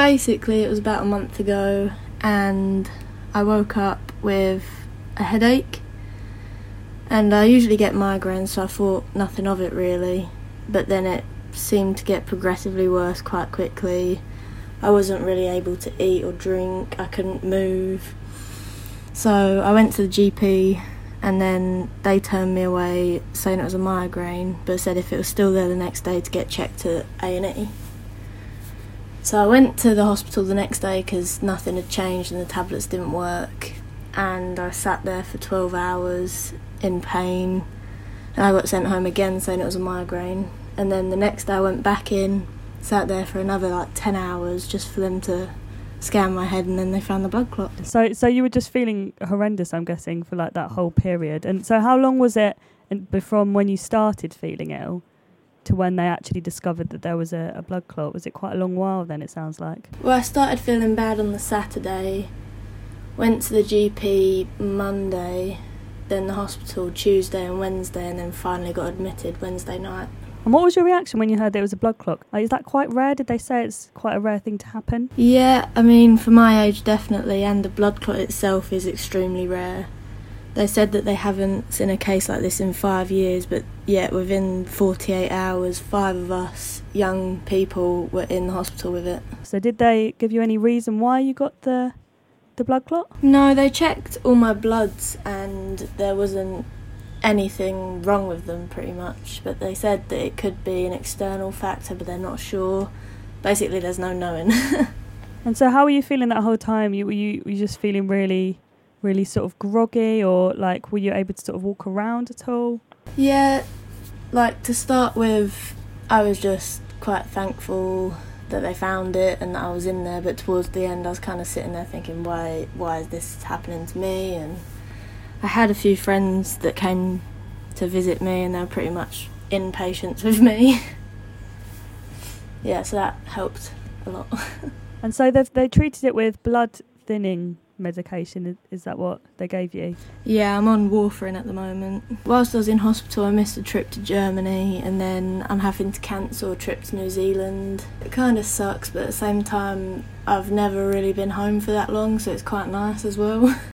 basically it was about a month ago and I woke up with a headache, and I usually get migraines, so I thought nothing of it really, but then it seemed to get progressively worse quite quickly. I wasn't really able to eat or drink, I couldn't move. So I went to the GP and then they turned me away saying it was a migraine, but said if it was still there the next day to get checked at A&E. So I went to the hospital the next day because nothing had changed and the tablets didn't work, and I sat there for 12 hours in pain, and I got sent home again saying it was a migraine. And then the next day I went back in, sat there for another 10 hours just for them to scan my head, and then they found the blood clot. So you were just feeling horrendous, I'm guessing, for that whole period. And so how long was it from when you started feeling ill to when they actually discovered that there was a blood clot? Was it quite a long while then, it sounds like? Well, I started feeling bad on the Saturday, went to the GP Monday, then the hospital Tuesday and Wednesday, and then finally got admitted Wednesday night. And what was your reaction when you heard there was a blood clot? Is that quite rare? Did they say it's quite a rare thing to happen? Yeah, I mean, for my age, definitely, and the blood clot itself is extremely rare. They said that they haven't seen a case like this in 5 years, but yet within 48 hours, 5 of us young people were in the hospital with it. So did they give you any reason why you got the blood clot? No, they checked all my bloods and there wasn't anything wrong with them pretty much, but they said that it could be an external factor, but they're not sure. Basically, there's no knowing. And so how were you feeling that whole time? Were you just feeling really sort of groggy, or were you able to sort of walk around at all? Yeah, to start with, I was just quite thankful that they found it and that I was in there, but towards the end I was kind of sitting there thinking, why is this happening to me? And I had a few friends that came to visit me and they were pretty much in patience with me. Yeah, so that helped a lot. And so they treated it with blood thinning medication. Is that what they gave you? Yeah, I'm on warfarin at the moment. Whilst I was in hospital I missed a trip to Germany, and then I'm having to cancel a trip to New Zealand. It kind of sucks, but at the same time I've never really been home for that long, so it's quite nice as well.